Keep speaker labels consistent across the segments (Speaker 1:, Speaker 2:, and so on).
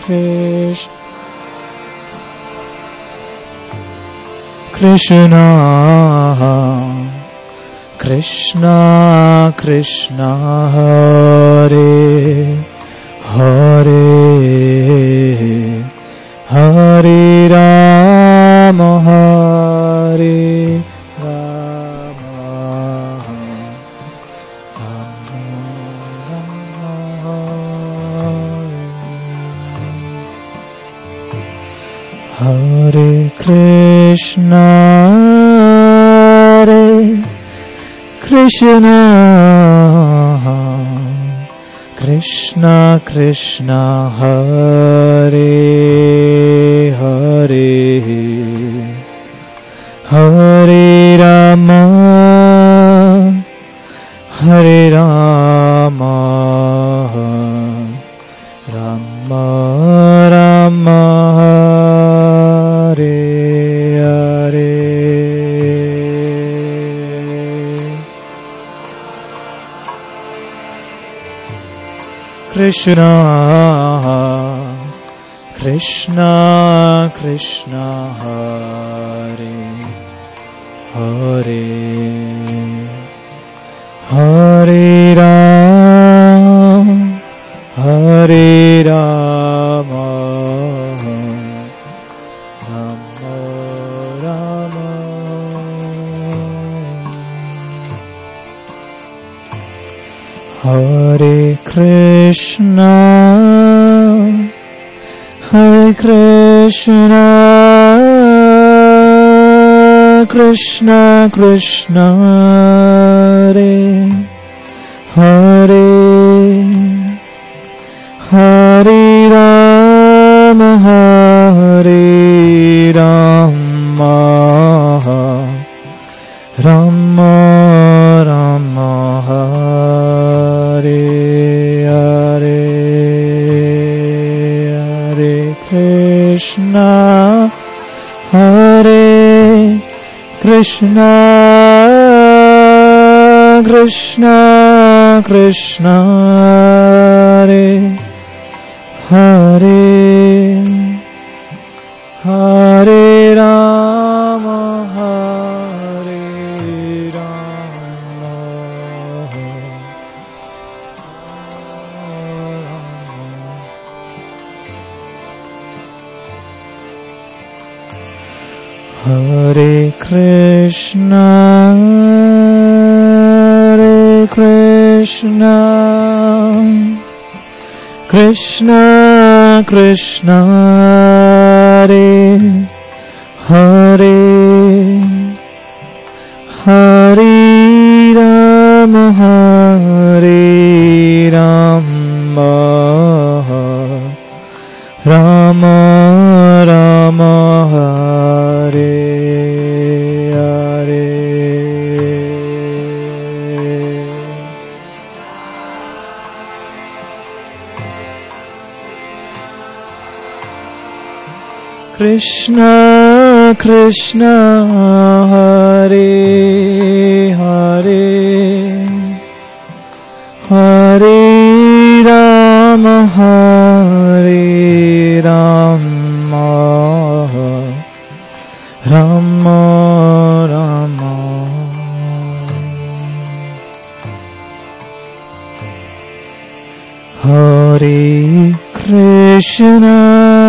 Speaker 1: Krishna Krishna Krishna Hare Hare Hare Rama Hare Rama Rama Rama Hare Krishna Hare Krishna Krishna Krishna Hare Hare Hare Rama Hare Rama Rama Rama Hare Hare Krishna Krishna Krishna Hare Hare Hare Rama Hare Rama Rama Rama Hare Krishna Hare Krishna Krishna Krishna Hare Hare Hare Rama Hare Rama Rama Rama Hare Hare Hare Krishna Hare Krishna Krishna Krishna Hare Hare Hare Rama Hare Rama Hare Krishna Hare Krishna Krishna Krishna Hare Hare Hare Rama Hare Rama Rama Rama Hare Hare Krishna Krishna Hare Hare Hare Rama Hare Rama Rama Rama Hare Krishna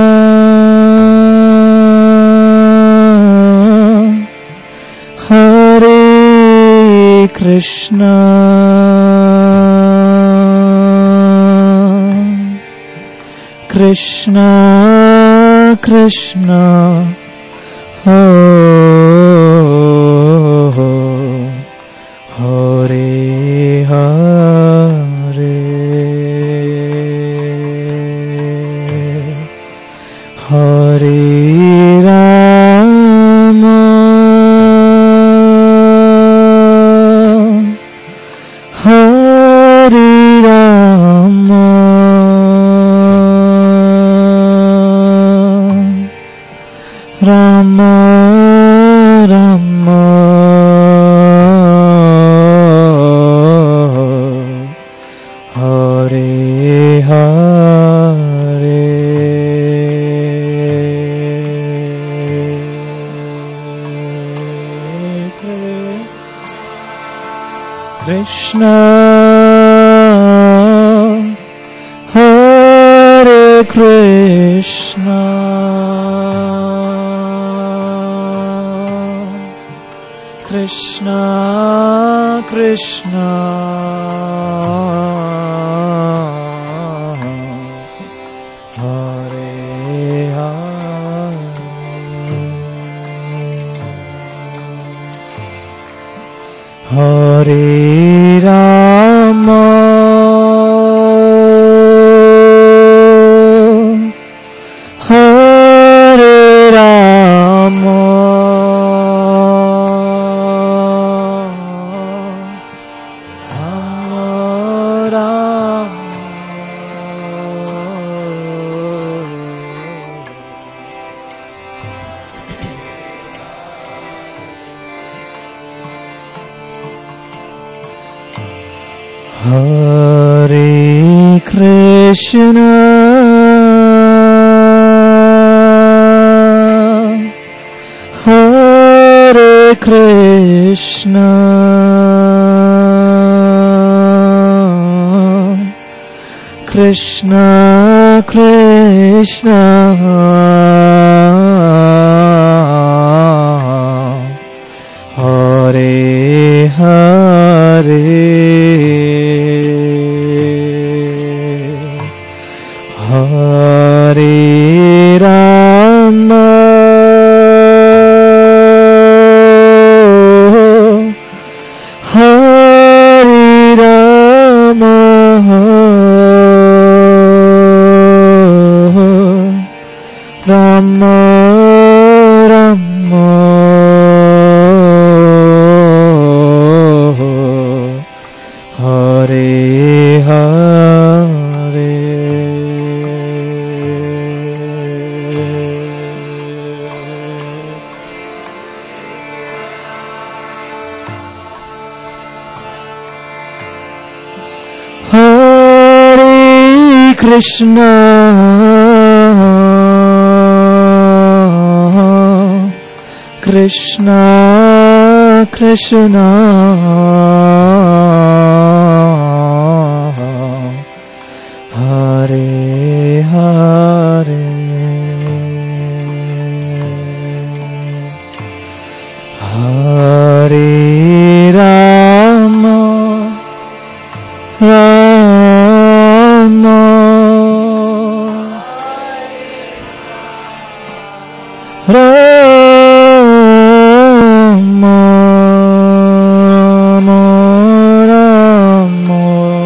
Speaker 1: Hare Krishna Krishna Krishna Hare Hare Hare Rama Hare Rama Rama Rama Hare Hare Krishna, Hare Krishna, Krishna Krishna, Hare Hare, Hare Rama, Hare Rama, Hare Krishna, Hare Krishna, Krishna Krishna, Hare Hare, Hare Rama, Hare Rama, Rama Rama, Hare Hare, Hare Krishna, Krishna Krishna, Hare Hare, Hare Rama, Rama Rama, Rama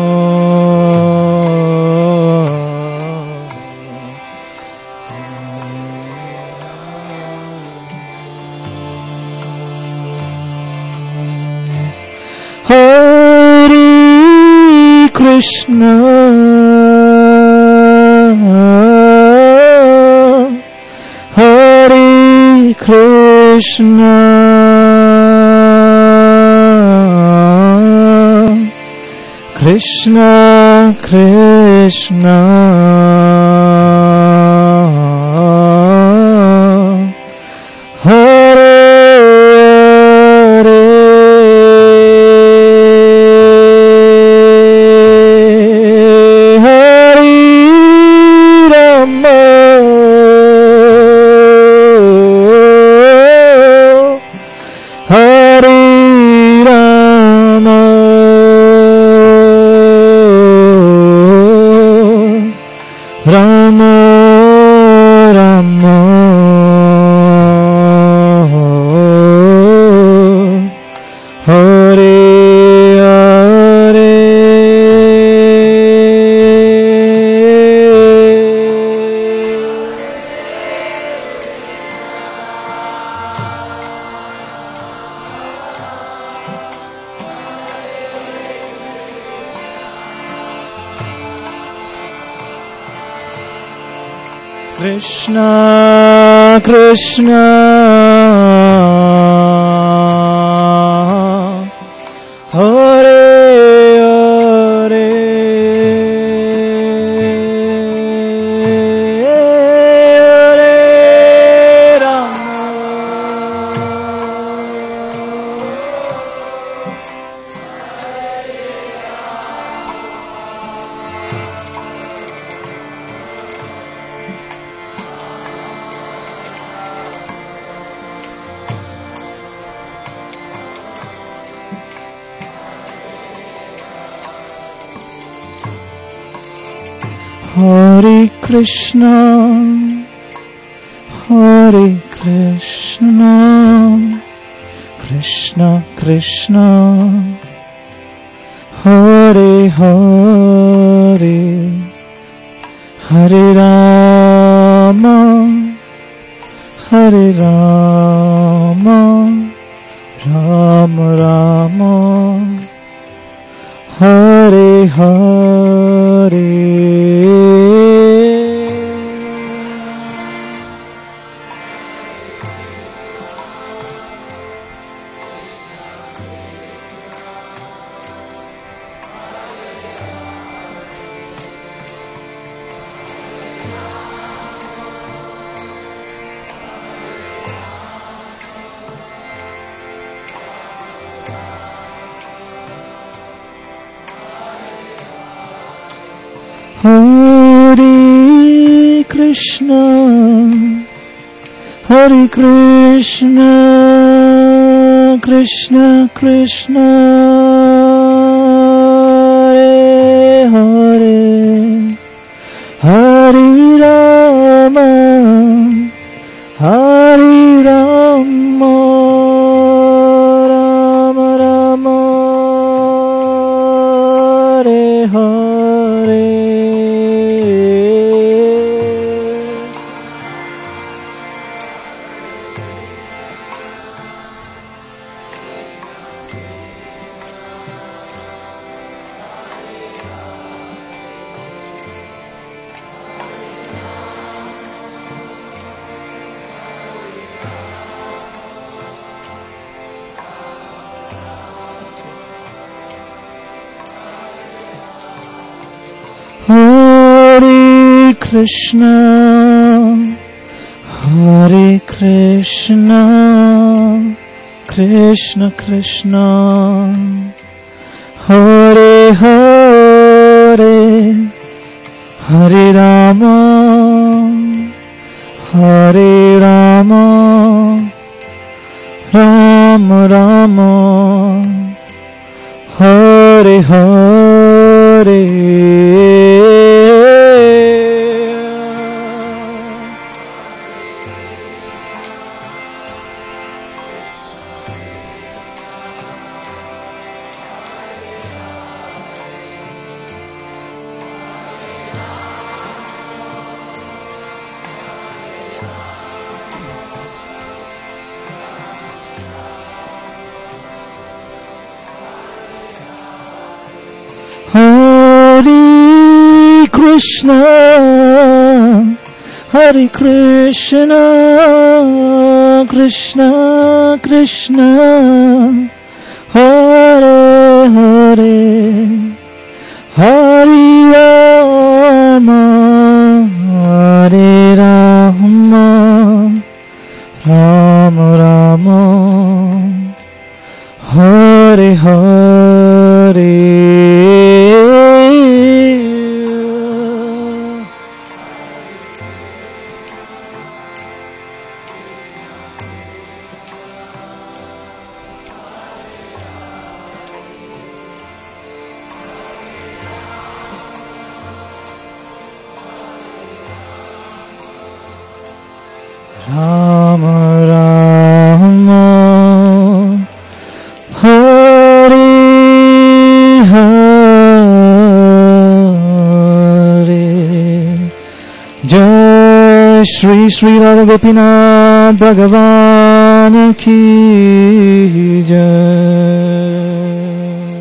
Speaker 1: Hare Krishna, Hare Krishna, Krishna Krishna, Hare Rama Rama, Hare Hare, Krishna Krishna, Hare Hare, Hare Rama, Hare Hare Krishna, Hare Krishna, Krishna Krishna, Hare Hare, Hare Rama, Hare Rama, Rama Rama, Hare Hare. Hare Krishna, Hare Krishna, Krishna Krishna, Hare Hare, Hare Rama, Hare Rama, Rama Rama, Hare Hare. Hare Krishna, Hare Krishna, Krishna Krishna, Hare Hare, Hare Rama, Hare Rama, Rama Rama, Hare Hare. Hare Krishna, Hare Krishna, Krishna Krishna, Hare Hare, Hare Rama, Hare Rama, Rama Rama, Hare Hare. Rama Rama, Hare Hare, Jai Shri Shri Radha Gopinath Bhagavan Ki Jai.